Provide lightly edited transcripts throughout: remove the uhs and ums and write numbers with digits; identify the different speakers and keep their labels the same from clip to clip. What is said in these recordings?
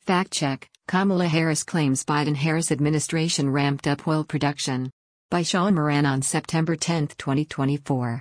Speaker 1: Fact check: Kamala Harris claims Biden-Harris administration ramped up oil production. By Sean Moran on September 10, 2024.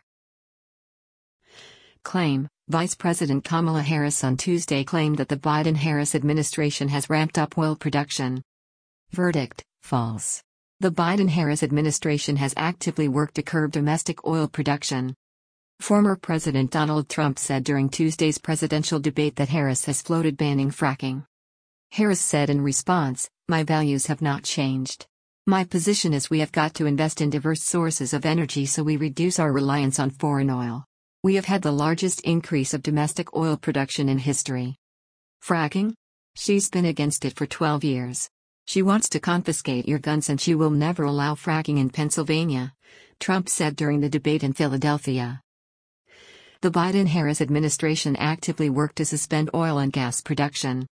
Speaker 1: Claim: Vice President Kamala Harris on Tuesday claimed that the Biden-Harris administration has ramped up oil production. Verdict: false. The Biden-Harris administration has actively worked to curb domestic oil production. Former President Donald Trump said during Tuesday's presidential debate that Harris has floated banning fracking. Harris said in response, "My values have not changed. My position is we have got to invest in diverse sources of energy so we reduce our reliance on foreign oil. We have had the largest increase of domestic oil production in history." Fracking? She's been against it for 12 years. She wants to confiscate your guns and she will never allow fracking in Pennsylvania, Trump said during the debate in Philadelphia. The Biden-Harris administration actively worked to suspend oil and gas production.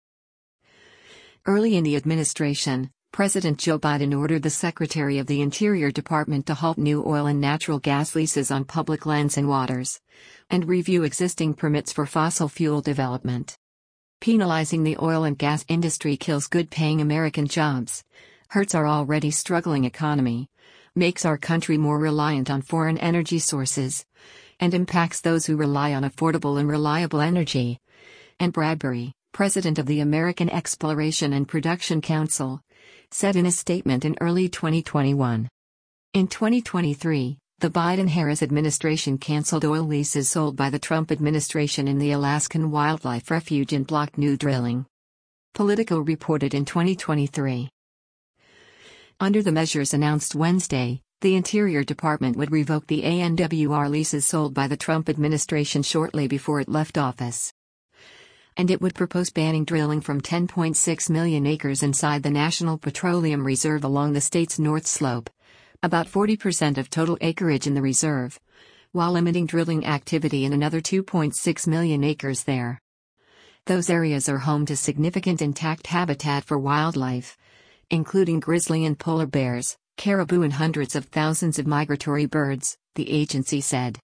Speaker 1: Early in the administration, President Joe Biden ordered the Secretary of the Interior Department to halt new oil and natural gas leases on public lands and waters, and review existing permits for fossil fuel development. Penalizing the oil and gas industry kills good-paying American jobs, hurts our already struggling economy, makes our country more reliant on foreign energy sources, and impacts those who rely on affordable and reliable energy. And Bradbury, president of the American Exploration and Production Council, said in a statement in early 2021. In 2023, the Biden-Harris administration canceled oil leases sold by the Trump administration in the Alaskan Wildlife Refuge and blocked new drilling. Politico reported in 2023. Under the measures announced Wednesday, the Interior Department would revoke the ANWR leases sold by the Trump administration shortly before it left office. And it would propose banning drilling from 10.6 million acres inside the National Petroleum Reserve along the state's North Slope, about 40% of total acreage in the reserve, while limiting drilling activity in another 2.6 million acres there. Those areas are home to significant intact habitat for wildlife, including grizzly and polar bears, caribou and hundreds of thousands of migratory birds, the agency said.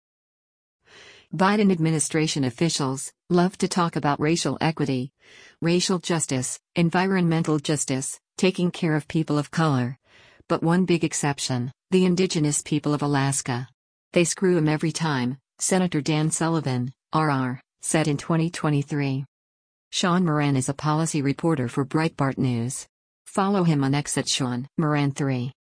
Speaker 1: Biden administration officials love to talk about racial equity, racial justice, environmental justice, taking care of people of color. But one big exception, the indigenous people of Alaska. They screw 'em every time, Senator Dan Sullivan, RR, said in 2023. Sean Moran is a policy reporter for Breitbart News. Follow him on X at Sean Moran 3.